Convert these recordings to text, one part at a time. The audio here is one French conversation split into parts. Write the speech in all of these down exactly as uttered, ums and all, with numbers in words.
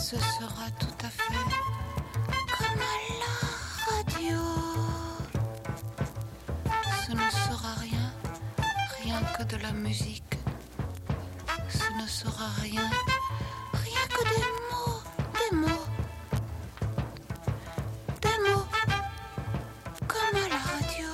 ce sera tout à fait comme à la radio. Ce ne sera rien, rien que de la musique. Ce ne sera rien, rien que des mots, des mots, des mots, comme à la radio.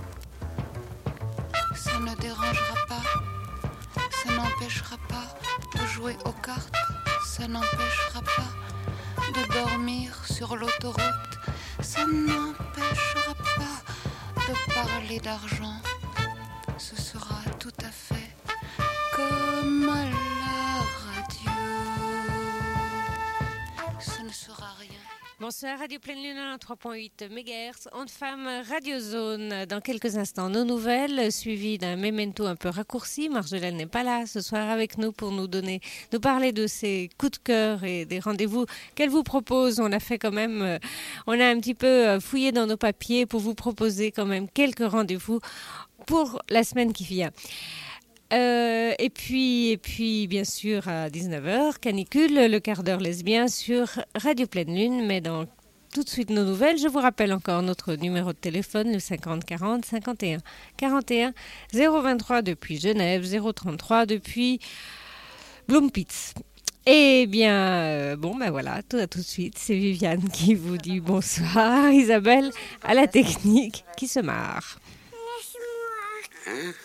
Ça ne dérangera pas, ça n'empêchera pas de jouer aux cartes, ça n'empêchera pas de dormir sur l'autoroute, ça n'empêchera pas de parler d'argent. Ce sera tout à fait comme à la radio. Ce ne sera rien. Bonsoir, Radio Pleine Lune, trois virgule huit mégahertz, ondes femmes, Radio Zone. Dans quelques instants, nos nouvelles, suivies d'un memento un peu raccourci. Marjolaine n'est pas là ce soir avec nous pour nous donner, nous parler de ses coups de cœur et des rendez-vous qu'elle vous propose. On a fait quand même, euh, on a un petit peu fouillé dans nos papiers pour vous proposer quand même quelques rendez-vous pour la semaine qui vient. Euh, et puis, et puis, bien sûr, à dix-neuf heures, Canicule, le quart d'heure lesbien sur Radio Pleine Lune. Mais dans tout de suite nos nouvelles, je vous rappelle encore notre numéro de téléphone, le cinquante quarante cinquante et un quarante et un, zéro vingt-trois depuis Genève, zéro trente-trois depuis Blumpitz. Eh bien, euh, bon, ben voilà, tout à tout de suite, c'est Viviane qui vous dit bonsoir, Isabelle à la technique qui se marre. Hein?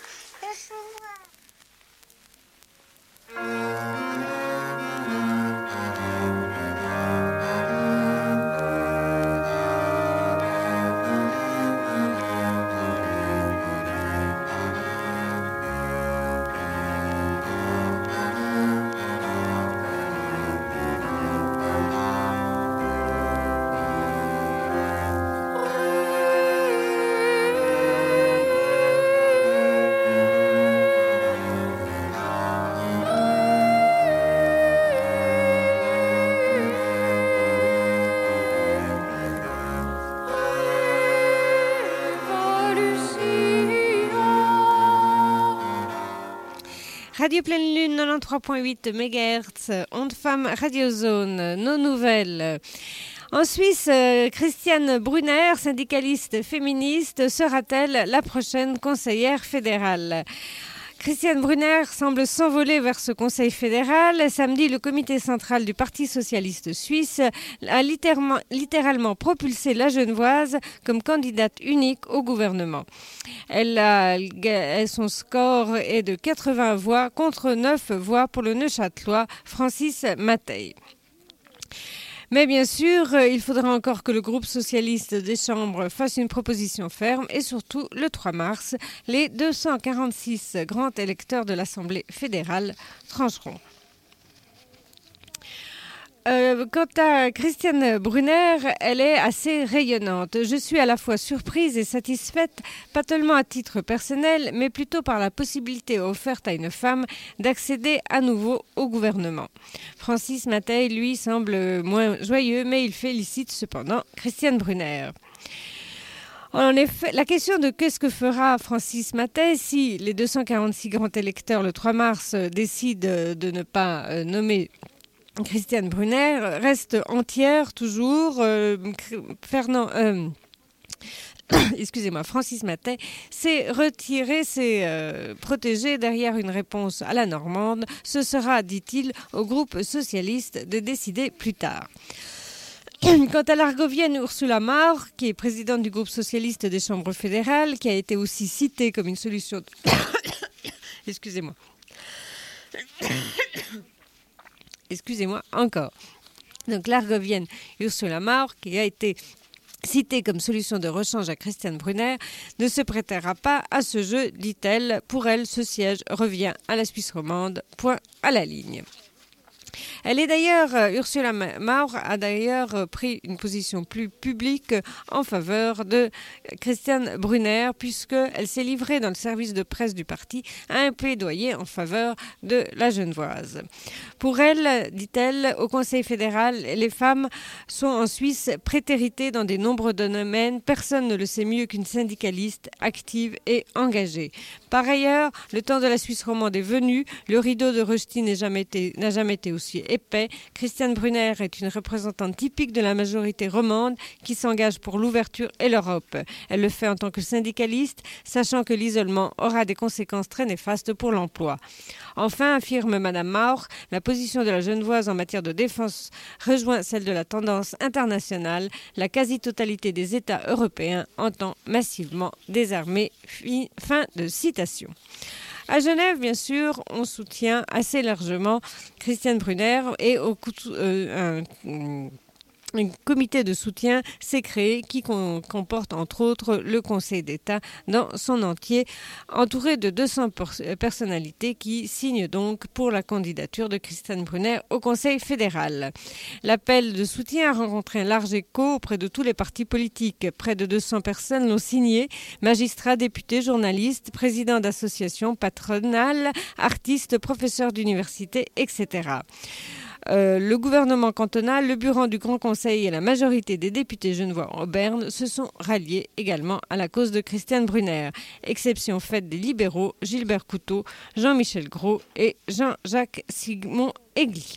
Radio Pleine Lune, quatre-vingt-treize virgule huit mégahertz, ondes femmes, Radio Zone, nos nouvelles. En Suisse, euh, Christiane Brunner, syndicaliste féministe, sera-t-elle la prochaine conseillère fédérale ? Christiane Brunner semble s'envoler vers ce conseil fédéral. Samedi, le comité central du Parti socialiste suisse a littéralement, littéralement propulsé la Genevoise comme candidate unique au gouvernement. Elle a, son score est de quatre-vingts voix contre neuf voix pour le Neuchâtelois Francis Mattei. Mais bien sûr, il faudra encore que le groupe socialiste des chambres fasse une proposition ferme et surtout, le trois mars, les deux cent quarante-six grands électeurs de l'Assemblée fédérale trancheront. Euh, quant à Christiane Brunner, elle est assez rayonnante. Je suis à la fois surprise et satisfaite, pas tellement à titre personnel, mais plutôt par la possibilité offerte à une femme d'accéder à nouveau au gouvernement. Francis Mattei, lui, semble moins joyeux, mais il félicite cependant Christiane Brunner. En effet, la question de qu'est-ce que fera Francis Mattei si les deux cent quarante-six grands électeurs le trois mars décident de ne pas nommer Christiane Brunner reste entière toujours. Euh, Fernand, euh, excusez-moi, Francis Mattei s'est retiré, s'est euh, protégé derrière une réponse à la normande. Ce sera, dit-il, au groupe socialiste de décider plus tard. Quant à l'Argovienne Ursula Maurer, qui est présidente du groupe socialiste des chambres fédérales, qui a été aussi citée comme une solution... De... excusez-moi. Excusez-moi, encore. Donc l'Argovienne Ursula Maurer, qui a été citée comme solution de rechange à Christiane Brunner, ne se prêtera pas à ce jeu, dit-elle. Pour elle, ce siège revient à la Suisse romande. Point à la ligne. Elle est d'ailleurs, Ursula Maurer a d'ailleurs pris une position plus publique en faveur de Christiane Brunner, puisqu'elle s'est livrée dans le service de presse du parti à un plaidoyer en faveur de la Genevoise. Pour elle, dit-elle, au Conseil fédéral, les femmes sont en Suisse prétéritées dans de nombreux domaines. Personne ne le sait mieux qu'une syndicaliste active et engagée. Par ailleurs, le temps de la Suisse romande est venu. Le rideau de Rösti n'a jamais été, n'a jamais été aussi épais, Christiane Brunner est une représentante typique de la majorité romande qui s'engage pour l'ouverture et l'Europe. Elle le fait en tant que syndicaliste, sachant que l'isolement aura des conséquences très néfastes pour l'emploi. Enfin, affirme Madame Mauch, la position de la Genevoise en matière de défense rejoint celle de la tendance internationale. La quasi-totalité des États européens entend massivement désarmer. Fin de citation. À Genève, bien sûr, on soutient assez largement Christiane Brunner et au coup, euh, un, un comité de soutien s'est créé qui com- comporte entre autres le Conseil d'État dans son entier, entouré de deux cents por- personnalités qui signent donc pour la candidature de Christiane Brunner au Conseil fédéral. L'appel de soutien a rencontré un large écho auprès de tous les partis politiques. Près de deux cents personnes l'ont signé, magistrats, députés, journalistes, présidents d'associations patronales, artistes, professeurs d'université, et cetera. Euh, le gouvernement cantonal, le bureau du Grand Conseil et la majorité des députés genevois en Berne se sont ralliés également à la cause de Christiane Brunner. Exception faite des libéraux Gilbert Couteau, Jean-Michel Gros et Jean-Jacques Sigmond-Egli.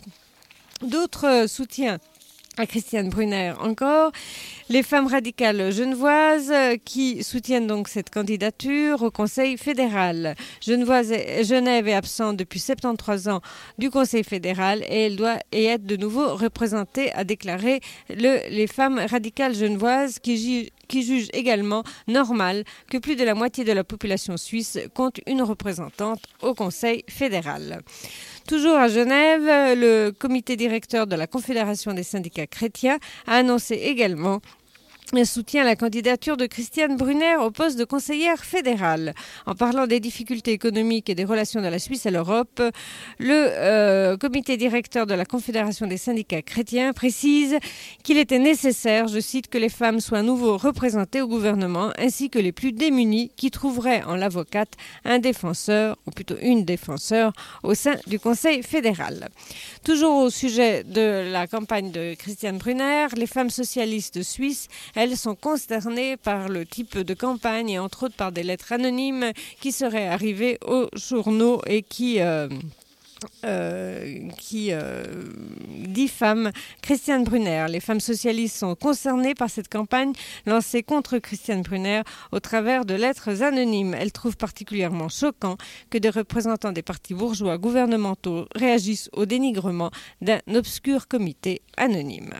D'autres soutiens à Christiane Brunner encore, les femmes radicales genevoises qui soutiennent donc cette candidature au Conseil fédéral. Genevoise, Genève est absente depuis soixante-treize ans du Conseil fédéral et elle doit y être de nouveau représentée, a déclaré le, les femmes radicales genevoises qui, ju- qui jugent également normal que plus de la moitié de la population suisse compte une représentante au Conseil fédéral. Toujours à Genève, le comité directeur de la Confédération des syndicats chrétiens a annoncé également soutient la candidature de Christiane Brunner au poste de conseillère fédérale. En parlant des difficultés économiques et des relations de la Suisse à l'Europe, le euh, comité directeur de la Confédération des syndicats chrétiens précise qu'il était nécessaire, je cite, que les femmes soient à nouveau représentées au gouvernement ainsi que les plus démunis qui trouveraient en l'avocate un défenseur, ou plutôt une défenseur, au sein du Conseil fédéral. Toujours au sujet de la campagne de Christiane Brunner, les femmes socialistes suisses, elles sont consternées par le type de campagne et entre autres par des lettres anonymes qui seraient arrivées aux journaux et qui, euh, euh, qui euh, diffament Christiane Brunner. Les femmes socialistes sont concernées par cette campagne lancée contre Christiane Brunner au travers de lettres anonymes. Elles trouvent particulièrement choquant que des représentants des partis bourgeois gouvernementaux réagissent au dénigrement d'un obscur comité anonyme.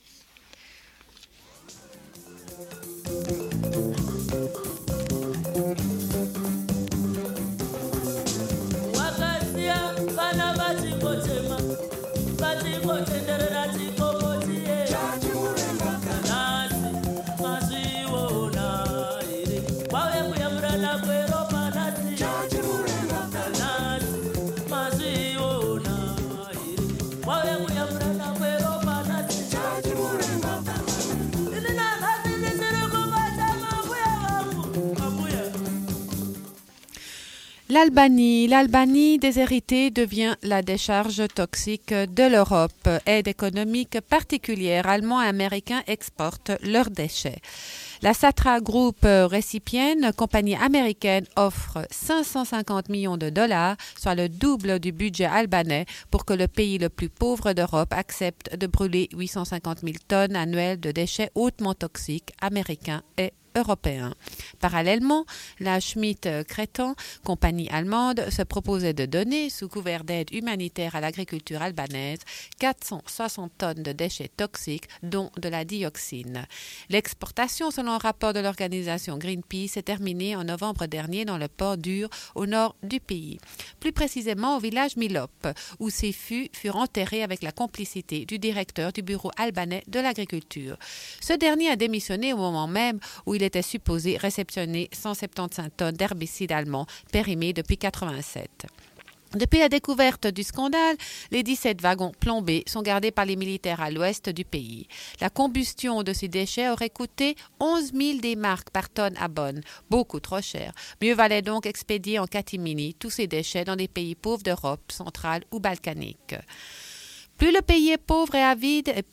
L'Albanie. L'Albanie déshéritée devient la décharge toxique de l'Europe. Aide économique particulière. Allemands et Américains exportent leurs déchets. La Satra Group récipienne, compagnie américaine, offre cinq cent cinquante millions de dollars, soit le double du budget albanais, pour que le pays le plus pauvre d'Europe accepte de brûler huit cent cinquante mille tonnes annuelles de déchets hautement toxiques américains et européens. Parallèlement, la Schmidt-Crétan, compagnie allemande, se proposait de donner, sous couvert d'aide humanitaire à l'agriculture albanaise, quatre cent soixante tonnes de déchets toxiques, dont de la dioxine. L'exportation, selon un rapport de l'organisation Greenpeace, est terminée en novembre dernier dans le port d'Ur, au nord du pays. Plus précisément au village Milop, où ces fûts furent enterrés avec la complicité du directeur du bureau albanais de l'agriculture. Ce dernier a démissionné au moment même où il était supposé réceptionner cent soixante-quinze tonnes d'herbicides allemands périmés depuis mille neuf cent quatre-vingt-sept. Depuis la découverte du scandale, les dix-sept wagons plombés sont gardés par les militaires à l'ouest du pays. La combustion de ces déchets aurait coûté onze mille D-marks par tonne à Bonn, beaucoup trop cher. Mieux valait donc expédier en catimini tous ces déchets dans des pays pauvres d'Europe centrale ou balkanique. Plus le pays est pauvre et avide, et peu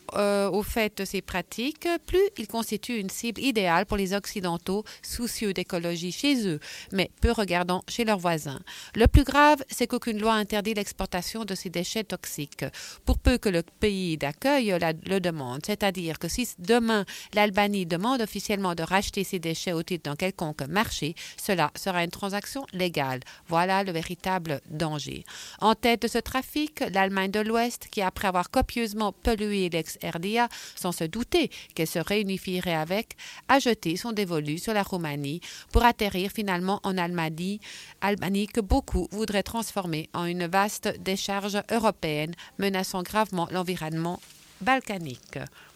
euh, au fait de ces pratiques, plus ils constituent une cible idéale pour les Occidentaux soucieux d'écologie chez eux, mais peu regardants chez leurs voisins. Le plus grave, c'est qu'aucune loi interdit l'exportation de ces déchets toxiques, pour peu que le pays d'accueil la, le demande. C'est-à-dire que si demain l'Albanie demande officiellement de racheter ces déchets au titre d'un quelconque marché, cela sera une transaction légale. Voilà le véritable danger. En tête de ce trafic, l'Allemagne de l'Ouest, qui après avoir copieusement pollué l'ex-R D A, sans se douter qu'elle se réunifierait avec, a jeté son dévolu sur la Roumanie pour atterrir finalement en Albanie, Albanie que beaucoup voudraient transformer en une vaste décharge européenne menaçant gravement l'environnement balkanique.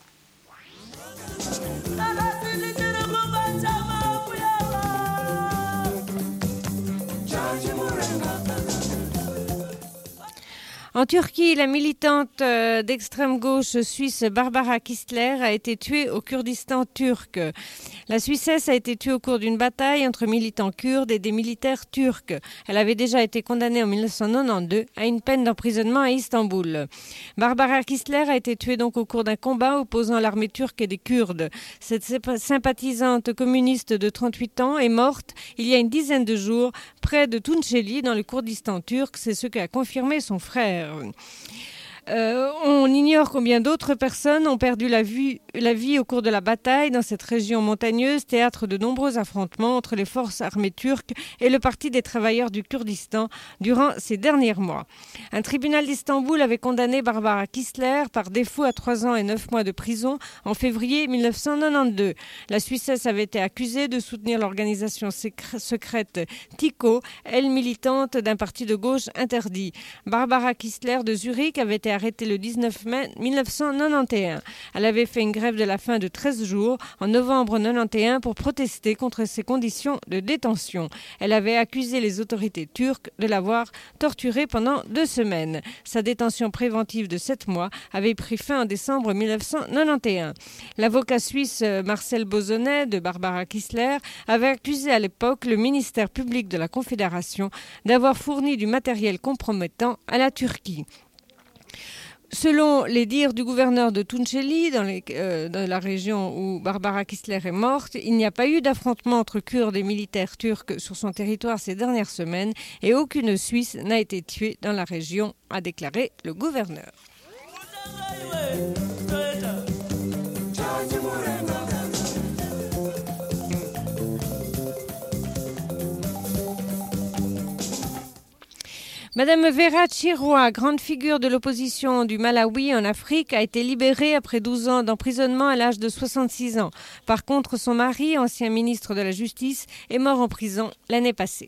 En Turquie, la militante euh, d'extrême gauche suisse Barbara Kistler a été tuée au Kurdistan turc. La Suissesse a été tuée au cours d'une bataille entre militants kurdes et des militaires turcs. Elle avait déjà été condamnée en dix-neuf cent quatre-vingt-douze à une peine d'emprisonnement à Istanbul. Barbara Kistler a été tuée donc au cours d'un combat opposant l'armée turque et des Kurdes. Cette sympathisante communiste de trente-huit ans est morte il y a une dizaine de jours près de Tunceli dans le Kurdistan turc. C'est ce qu'a confirmé son frère. Euh, on ignore combien d'autres personnes ont perdu la vie, la vie au cours de la bataille dans cette région montagneuse, théâtre de nombreux affrontements entre les forces armées turques et le Parti des travailleurs du Kurdistan durant ces derniers mois. Un tribunal d'Istanbul avait condamné Barbara Kistler par défaut à trois ans et neuf mois de prison en février dix-neuf cent quatre-vingt-douze. La Suissesse avait été accusée de soutenir l'organisation secrète T I C O, elle militante d'un parti de gauche interdit. Barbara Kistler de Zurich avait été arrêtée le dix-neuf mai dix-neuf cent quatre-vingt-onze. Elle avait fait une grève de la faim de treize jours en novembre mille neuf cent quatre-vingt-onze pour protester contre ses conditions de détention. Elle avait accusé les autorités turques de l'avoir torturée pendant deux semaines. Sa détention préventive de sept mois avait pris fin en décembre dix-neuf cent quatre-vingt-onze. L'avocat suisse Marcel Bozonnet de Barbara Kistler avait accusé à l'époque le ministère public de la Confédération d'avoir fourni du matériel compromettant à la Turquie. Selon les dires du gouverneur de Tunceli, dans, les, euh, dans la région où Barbara Kistler est morte, il n'y a pas eu d'affrontement entre Kurdes et militaires turcs sur son territoire ces dernières semaines et aucune Suisse n'a été tuée dans la région, a déclaré le gouverneur. Madame Vera Chiroa, grande figure de l'opposition du Malawi en Afrique, a été libérée après douze ans d'emprisonnement à l'âge de soixante-six ans. Par contre, son mari, ancien ministre de la Justice, est mort en prison l'année passée.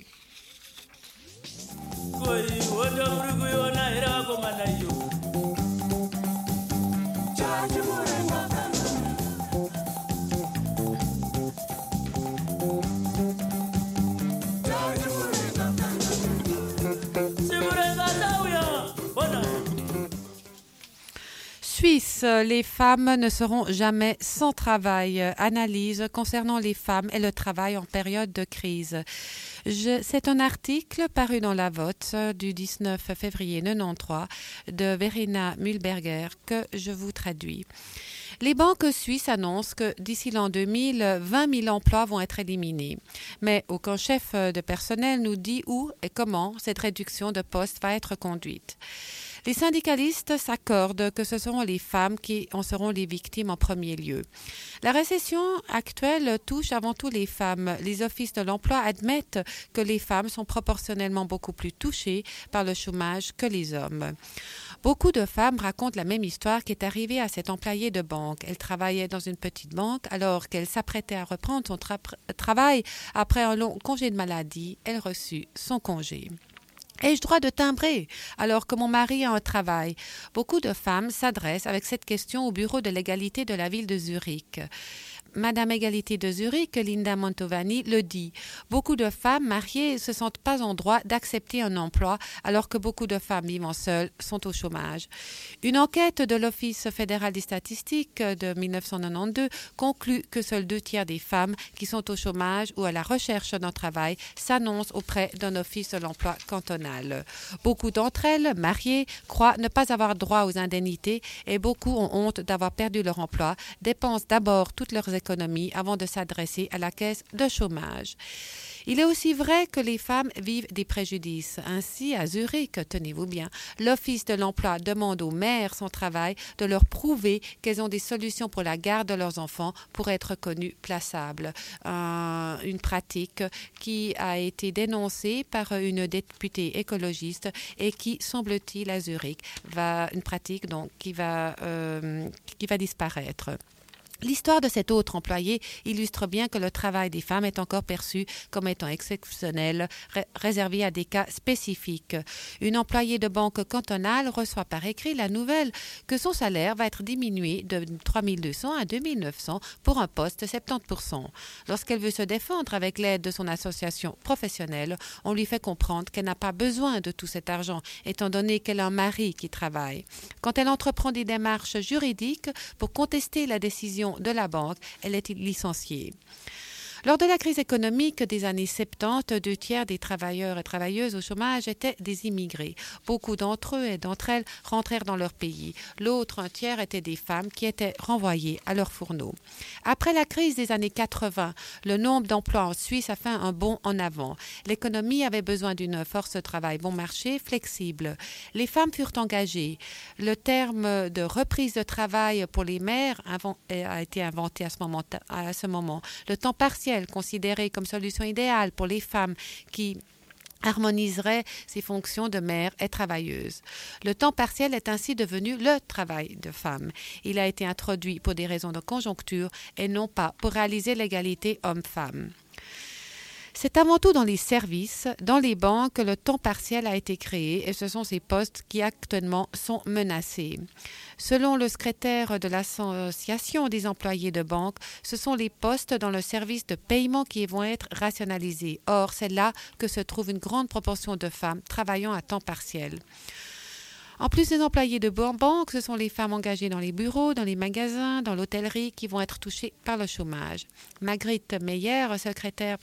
Suisse, les femmes ne seront jamais sans travail. Analyse concernant les femmes et le travail en période de crise. Je, c'est un article paru dans La Vote du dix-neuf février mille neuf cent quatre-vingt-treize de Verena Mühlberger que je vous traduis. Les banques suisses annoncent que d'ici l'an deux mille, vingt mille emplois vont être éliminés. Mais aucun chef de personnel nous dit où et comment cette réduction de postes va être conduite. Les syndicalistes s'accordent que ce seront les femmes qui en seront les victimes en premier lieu. La récession actuelle touche avant tout les femmes. Les offices de l'emploi admettent que les femmes sont proportionnellement beaucoup plus touchées par le chômage que les hommes. Beaucoup de femmes racontent la même histoire qui est arrivée à cette employée de banque. Elle travaillait dans une petite banque alors qu'elle s'apprêtait à reprendre son tra- travail après un long congé de maladie. Elle reçut son congé. Ai-je droit de timbrer alors que mon mari a un travail? Beaucoup de femmes s'adressent avec cette question au bureau de l'égalité de la ville de Zurich. Madame Égalité de Zurich, Linda Mantovani, le dit. Beaucoup de femmes mariées ne se sentent pas en droit d'accepter un emploi alors que beaucoup de femmes vivant seules sont au chômage. Une enquête de l'Office fédéral des statistiques de dix-neuf cent quatre-vingt-douze conclut que seuls deux tiers des femmes qui sont au chômage ou à la recherche d'un travail s'annoncent auprès d'un office de l'emploi cantonal. Beaucoup d'entre elles, mariées, croient ne pas avoir droit aux indemnités et beaucoup ont honte d'avoir perdu leur emploi, dépensent d'abord toutes leurs économies avant de s'adresser à la caisse de chômage. Il est aussi vrai que les femmes vivent des préjudices. Ainsi, à Zurich, tenez-vous bien, l'Office de l'emploi demande aux mères sans travail de leur prouver qu'elles ont des solutions pour la garde de leurs enfants pour être connues plaçables. Euh, une pratique qui a été dénoncée par une députée écologiste et qui, semble-t-il, à Zurich, va, une pratique donc, qui, va, euh, qui va disparaître. L'histoire de cet autre employé illustre bien que le travail des femmes est encore perçu comme étant exceptionnel, ré- réservé à des cas spécifiques. Une employée de banque cantonale reçoit par écrit la nouvelle que son salaire va être diminué de trois mille deux cents à deux mille neuf cents pour un poste de soixante-dix pour cent. Lorsqu'elle veut se défendre avec l'aide de son association professionnelle, on lui fait comprendre qu'elle n'a pas besoin de tout cet argent, étant donné qu'elle a un mari qui travaille. Quand elle entreprend des démarches juridiques pour contester la décision de la banque, elle est licenciée. Lors de la crise économique des années soixante-dix, deux tiers des travailleurs et travailleuses au chômage étaient des immigrés. Beaucoup d'entre eux et d'entre elles rentrèrent dans leur pays. L'autre un tiers étaient des femmes qui étaient renvoyées à leurs fourneaux. Après la crise des années quatre-vingts, le nombre d'emplois en Suisse a fait un bond en avant. L'économie avait besoin d'une force de travail bon marché, flexible. Les femmes furent engagées. Le terme de reprise de travail pour les mères a été inventé à ce moment. À ce moment. Le temps partiel considéré comme solution idéale pour les femmes qui harmoniserait ses fonctions de mère et travailleuse. Le temps partiel est ainsi devenu le travail de femme. Il a été introduit pour des raisons de conjoncture et non pas pour réaliser l'égalité homme-femme. C'est avant tout dans les services, dans les banques, que le temps partiel a été créé et ce sont ces postes qui actuellement sont menacés. Selon le secrétaire de l'Association des employés de banque, ce sont les postes dans le service de paiement qui vont être rationalisés. Or, c'est là que se trouve une grande proportion de femmes travaillant à temps partiel. En plus des employés de banque, ce sont les femmes engagées dans les bureaux, dans les magasins, dans l'hôtellerie qui vont être touchées par le chômage. Margrethe Meyer, secrétaire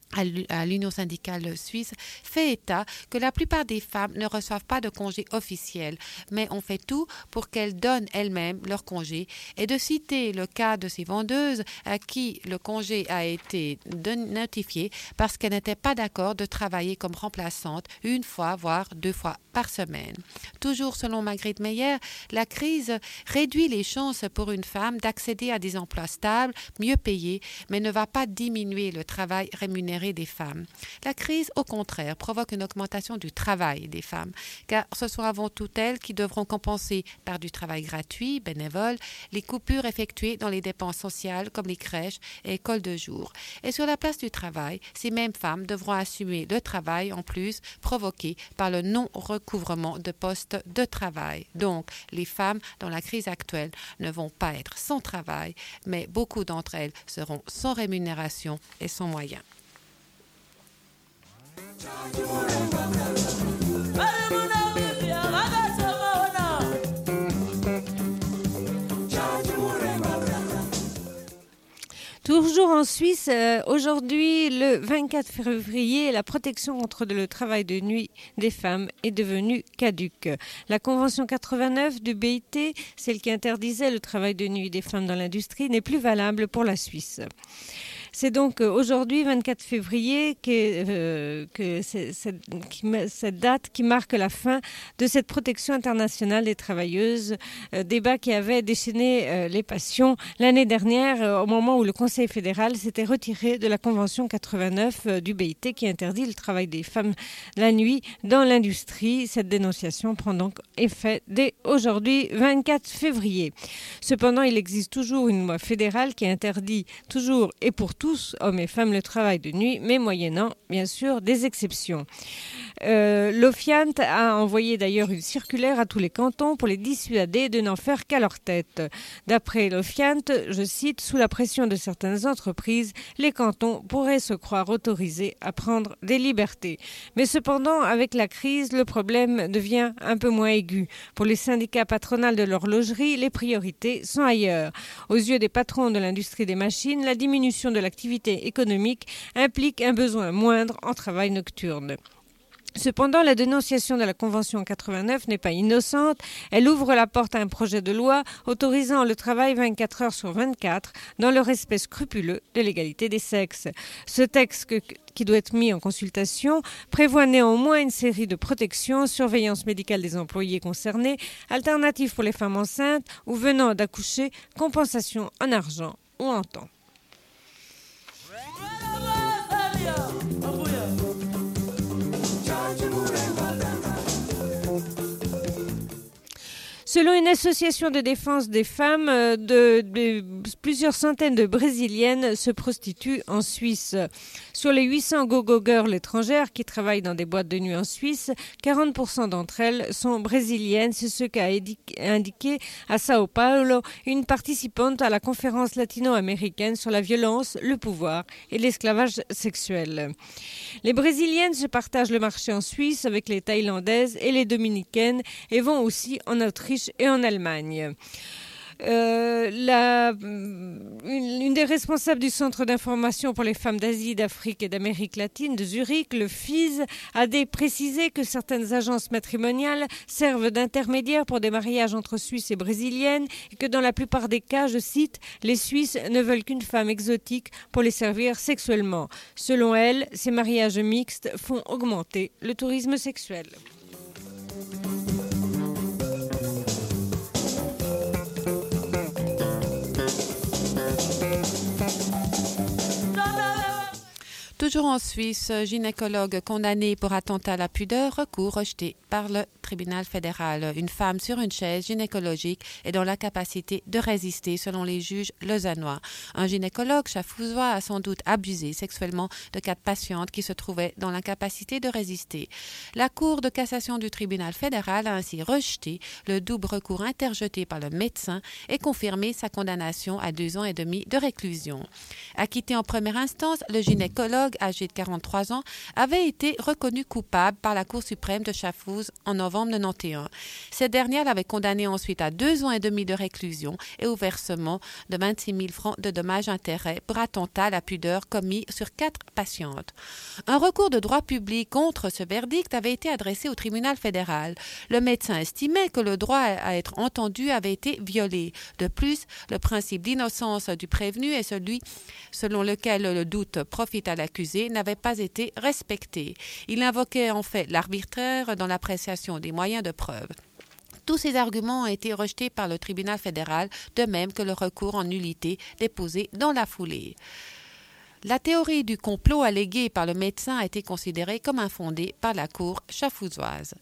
à l'Union syndicale suisse, fait état que la plupart des femmes ne reçoivent pas de congé officiel, mais on fait tout pour qu'elles donnent elles-mêmes leur congé, et de citer le cas de ces vendeuses à qui le congé a été notifié parce qu'elles n'étaient pas d'accord de travailler comme remplaçantes une fois, voire deux fois par semaine. Toujours selon Margrethe Meyer, la crise réduit les chances pour une femme d'accéder à des emplois stables, mieux payés, mais ne va pas diminuer le travail rémunéré des femmes. La crise, au contraire, provoque une augmentation du travail des femmes, car ce sont avant tout elles qui devront compenser par du travail gratuit, bénévole, les coupures effectuées dans les dépenses sociales comme les crèches et écoles de jour. Et sur la place du travail, ces mêmes femmes devront assumer le travail en plus provoqué par le non-recouvrement de postes de travail. Donc, les femmes dans la crise actuelle ne vont pas être sans travail, mais beaucoup d'entre elles seront sans rémunération et sans moyens. Toujours en Suisse, euh, aujourd'hui, le vingt-quatre février, la protection contre le travail de nuit des femmes est devenue caduque. La Convention quatre-vingt-neuf du B I T, celle qui interdisait le travail de nuit des femmes dans l'industrie, n'est plus valable pour la Suisse. C'est donc aujourd'hui, vingt-quatre février, que, euh, que c'est, c'est, qui, cette date qui marque la fin de cette protection internationale des travailleuses, euh, débat qui avait déchaîné euh, les passions l'année dernière, euh, au moment où le Conseil fédéral s'était retiré de la Convention quatre-vingt-neuf euh, du B I T qui interdit le travail des femmes la nuit dans l'industrie. Cette dénonciation prend donc effet dès aujourd'hui, vingt-quatre février. Cependant, il existe toujours une loi fédérale qui interdit toujours et pour tous, hommes et femmes, le travail de nuit, mais moyennant, bien sûr, des exceptions. Euh, L'Offiant a envoyé d'ailleurs une circulaire à tous les cantons pour les dissuader de n'en faire qu'à leur tête. D'après l'Offiant, je cite, « Sous la pression de certaines entreprises, les cantons pourraient se croire autorisés à prendre des libertés. » Mais cependant, avec la crise, le problème devient un peu moins aigu. Pour les syndicats patronaux de l'horlogerie, les priorités sont ailleurs. Aux yeux des patrons de l'industrie des machines, la diminution de l'activité économique implique un besoin moindre en travail nocturne. Cependant, la dénonciation de la Convention quatre-vingt-neuf n'est pas innocente. Elle ouvre la porte à un projet de loi autorisant le travail vingt-quatre heures sur vingt-quatre dans le respect scrupuleux de l'égalité des sexes. Ce texte, que, qui doit être mis en consultation, prévoit néanmoins une série de protections, surveillance médicale des employés concernés, alternatives pour les femmes enceintes ou venant d'accoucher, compensation en argent ou en temps. Selon une association de défense des femmes, de, de, plusieurs centaines de Brésiliennes se prostituent en Suisse. Sur les huit cents go-go girls étrangères qui travaillent dans des boîtes de nuit en Suisse, quarante pour cent d'entre elles sont brésiliennes. C'est ce qu'a indiqué à Sao Paulo une participante à la conférence latino-américaine sur la violence, le pouvoir et l'esclavage sexuel. Les Brésiliennes se partagent le marché en Suisse avec les Thaïlandaises et les Dominicaines et vont aussi en Autriche et en Allemagne. Euh, la, une, une des responsables du Centre d'information pour les femmes d'Asie, d'Afrique et d'Amérique latine de Zurich, le F I S, a précisé que certaines agences matrimoniales servent d'intermédiaires pour des mariages entre Suisses et Brésiliennes et que dans la plupart des cas, je cite, « les Suisses ne veulent qu'une femme exotique pour les servir sexuellement ». Selon elle, ces mariages mixtes font augmenter le tourisme sexuel. Toujours en Suisse, gynécologue condamné pour attentat à la pudeur, recours rejeté par le tribunal fédéral. Une femme sur une chaise gynécologique est dans l'incapacité de résister selon les juges lausannois. Un gynécologue chafouzois a sans doute abusé sexuellement de quatre patientes qui se trouvaient dans l'incapacité de résister. La Cour de cassation du tribunal fédéral a ainsi rejeté le double recours interjeté par le médecin et confirmé sa condamnation à deux ans et demi de réclusion. Acquitté en première instance, le gynécologue âgé de quarante-trois ans, avait été reconnu coupable par la Cour suprême de Schaffhouse en novembre mille neuf cent quatre-vingt-onze. Cette dernière l'avait condamné ensuite à deux ans et demi de réclusion et au versement de vingt-six mille francs de dommages-intérêts pour attentat à la pudeur commis sur quatre patientes. Un recours de droit public contre ce verdict avait été adressé au tribunal fédéral. Le médecin estimait que le droit à être entendu avait été violé. De plus, le principe d'innocence du prévenu est celui selon lequel le doute profite à l'accusé n'avait pas été respecté. Il invoquait en fait l'arbitraire dans l'appréciation des moyens de preuve. Tous ces arguments ont été rejetés par le tribunal fédéral, de même que le recours en nullité déposé dans la foulée. La théorie du complot alléguée par le médecin a été considérée comme infondée par la Cour schaffhousoise.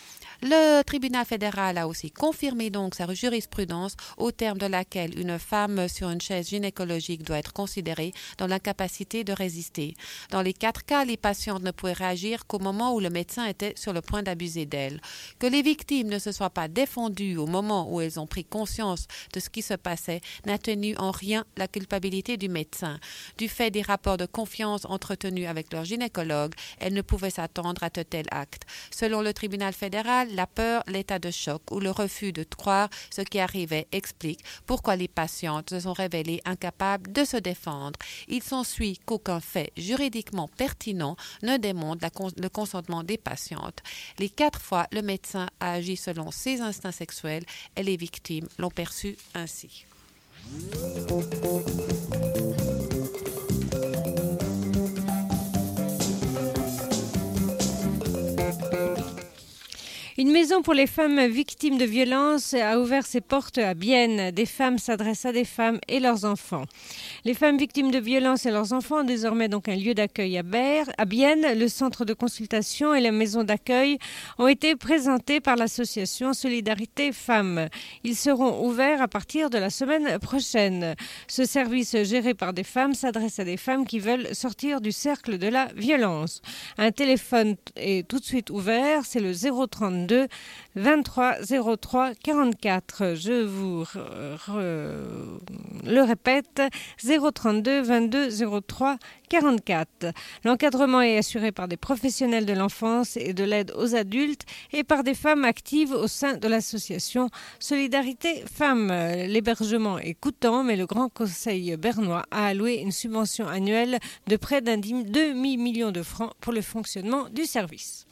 Le tribunal fédéral a aussi confirmé donc sa jurisprudence au terme de laquelle une femme sur une chaise gynécologique doit être considérée dans l'incapacité de résister. Dans les quatre cas, les patientes ne pouvaient réagir qu'au moment où le médecin était sur le point d'abuser d'elles. Que les victimes ne se soient pas défendues au moment où elles ont pris conscience de ce qui se passait n'a tenu en rien la culpabilité du médecin. Du fait des rapports de confiance entretenus avec leur gynécologue, elles ne pouvaient s'attendre à de tels actes. Selon le tribunal fédéral, la peur, l'état de choc ou le refus de croire ce qui arrivait explique pourquoi les patientes se sont révélées incapables de se défendre. Il s'ensuit qu'aucun fait juridiquement pertinent ne démontre la cons- le consentement des patientes. Les quatre fois, le médecin a agi selon ses instincts sexuels et les victimes l'ont perçu ainsi. Une maison pour les femmes victimes de violences a ouvert ses portes à Bienne. Des femmes s'adressent à des femmes et leurs enfants. Les femmes victimes de violences et leurs enfants ont désormais donc un lieu d'accueil à, Ber- à Bienne. Le centre de consultation et la maison d'accueil ont été présentés par l'association Solidarité Femmes. Ils seront ouverts à partir de la semaine prochaine. Ce service géré par des femmes s'adresse à des femmes qui veulent sortir du cercle de la violence. Un téléphone est tout de suite ouvert, c'est le zéro trente-deux vingt-trois zéro trois quarante-quatre. Je vous re, re, le répète, zéro trente-deux vingt-deux zéro trois quarante-quatre. L'encadrement est assuré par des professionnels de l'enfance et de l'aide aux adultes et par des femmes actives au sein de l'association Solidarité Femmes. L'hébergement est coûtant, mais le Grand Conseil bernois a alloué une subvention annuelle de près d'un demi-million de francs pour le fonctionnement du service.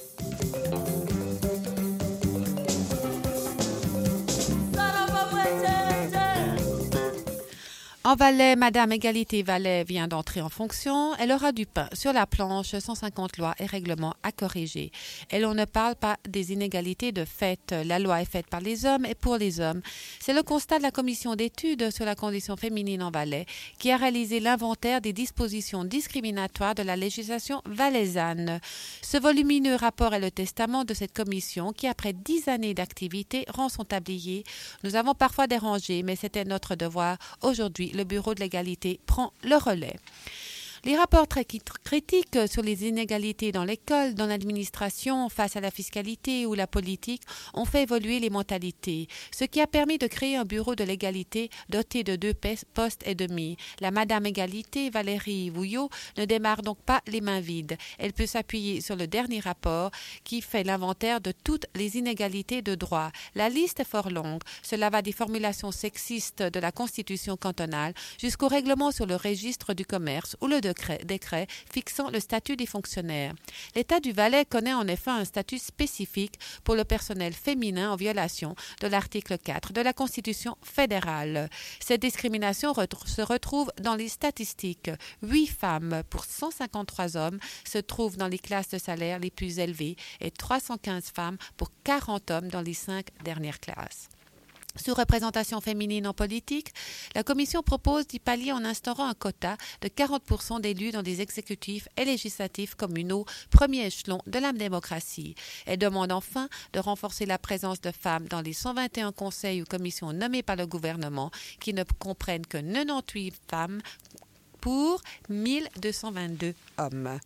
En Valais, Madame Égalité Valais vient d'entrer en fonction. Elle aura du pain sur la planche, cent cinquante lois et règlements à corriger. Et l'on ne parle pas des inégalités de fait. La loi est faite par les hommes et pour les hommes. C'est le constat de la commission d'études sur la condition féminine en Valais qui a réalisé l'inventaire des dispositions discriminatoires de la législation valaisanne. Ce volumineux rapport est le testament de cette commission qui, après dix années d'activité, rend son tablier. Nous avons parfois dérangé, mais c'était notre devoir. Aujourd'hui, le Bureau de l'égalité prend le relais. Les rapports très critiques sur les inégalités dans l'école, dans l'administration, face à la fiscalité ou la politique ont fait évoluer les mentalités, ce qui a permis de créer un bureau de l'égalité doté de deux postes et demi. La Madame Égalité, Valérie Vouillot, ne démarre donc pas les mains vides. Elle peut s'appuyer sur le dernier rapport qui fait l'inventaire de toutes les inégalités de droit. La liste est fort longue. Cela va des formulations sexistes de la Constitution cantonale jusqu'au règlement sur le registre du commerce ou le décret fixant le statut des fonctionnaires. L'État du Valais connaît en effet un statut spécifique pour le personnel féminin en violation de l'article quatre de la Constitution fédérale. Cette discrimination ret- se retrouve dans les statistiques. huit femmes pour cent cinquante-trois hommes se trouvent dans les classes de salaire les plus élevées et trois cent quinze femmes pour quarante hommes dans les cinq dernières classes. Sur représentation féminine en politique, la Commission propose d'y pallier en instaurant un quota de quarante pour cent d'élus dans des exécutifs et législatifs communaux, premier échelon de la démocratie. Elle demande enfin de renforcer la présence de femmes dans les cent vingt et un conseils ou commissions nommés par le gouvernement qui ne comprennent que quatre-vingt-dix-huit femmes pour mille deux cent vingt-deux hommes.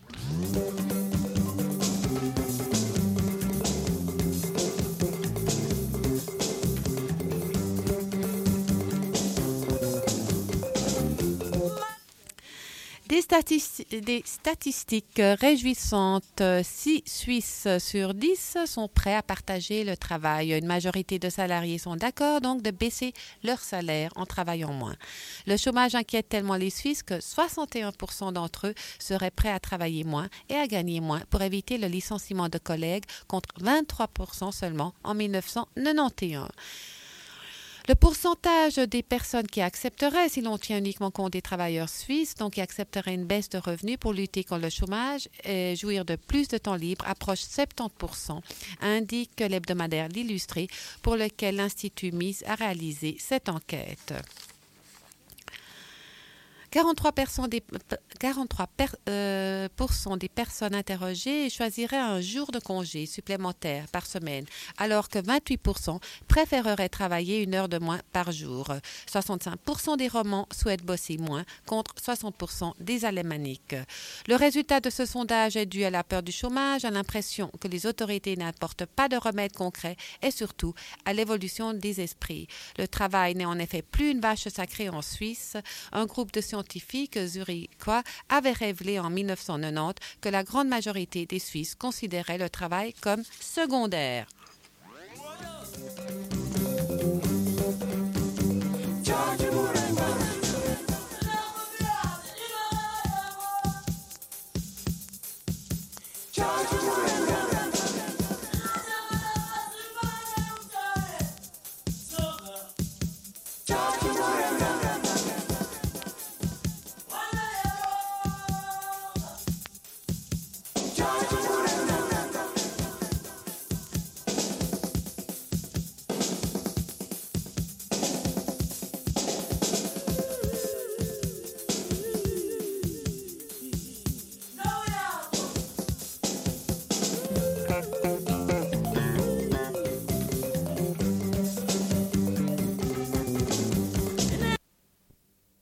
Des, statisti- des statistiques réjouissantes. six Suisses sur dix sont prêts à partager le travail. Une majorité de salariés sont d'accord donc de baisser leur salaire en travaillant moins. Le chômage inquiète tellement les Suisses que soixante et un pour cent d'entre eux seraient prêts à travailler moins et à gagner moins pour éviter le licenciement de collègues contre vingt-trois pour cent seulement en dix-neuf cent quatre-vingt-onze. Le pourcentage des personnes qui accepteraient, si l'on tient uniquement compte des travailleurs suisses, donc qui accepteraient une baisse de revenus pour lutter contre le chômage et jouir de plus de temps libre, approche soixante-dix pour cent, indique l'hebdomadaire L'Illustré, pour lequel l'Institut Mise a réalisé cette enquête. quarante-trois pour cent des, quarante-trois per, euh, pour cent des personnes interrogées choisiraient un jour de congé supplémentaire par semaine, alors que vingt-huit pour cent préféreraient travailler une heure de moins par jour. soixante-cinq pour cent des Romans souhaitent bosser moins, contre soixante pour cent des Alémaniques. Le résultat de ce sondage est dû à la peur du chômage, à l'impression que les autorités n'apportent pas de remède concret et surtout à l'évolution des esprits. Le travail n'est en effet plus une vache sacrée en Suisse. Un groupe de scientifiques scientifique zurichois avait révélé en dix-neuf cent quatre-vingt-dix que la grande majorité des Suisses considéraient le travail comme secondaire.